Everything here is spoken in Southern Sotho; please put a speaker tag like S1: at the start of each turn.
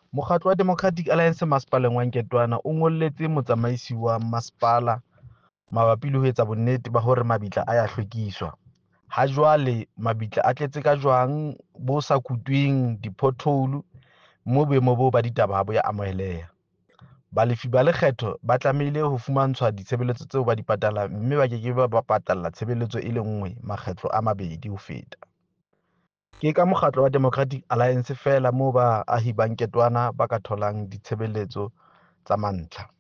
S1: Mokgatlo wa Democratic Alliance Masepaleng wa Nketwana o ngolletse motsamaisi wa masepala mabapi le ho etsa bonnete ba hore mabitla a ya hlwekiswa. Ha jwale mabitla a tletse ka jwang bo sa kutweng, di-pothole, moo boemo boo ba ditaba ha bo ya amoheleha. Balefi ba lekgetho ba tlamehile ho fumantshwa ditshebeletso tseo ba di patalang, mme ba keke ba patalla tshebeletso e le nngwe makgetlo a mabedi ho feta. Ke ka mokgatlo wa Democratic Alliance fela moo baahi ba Nketwana ba ka tholang ditshebeletso tsa mantlha.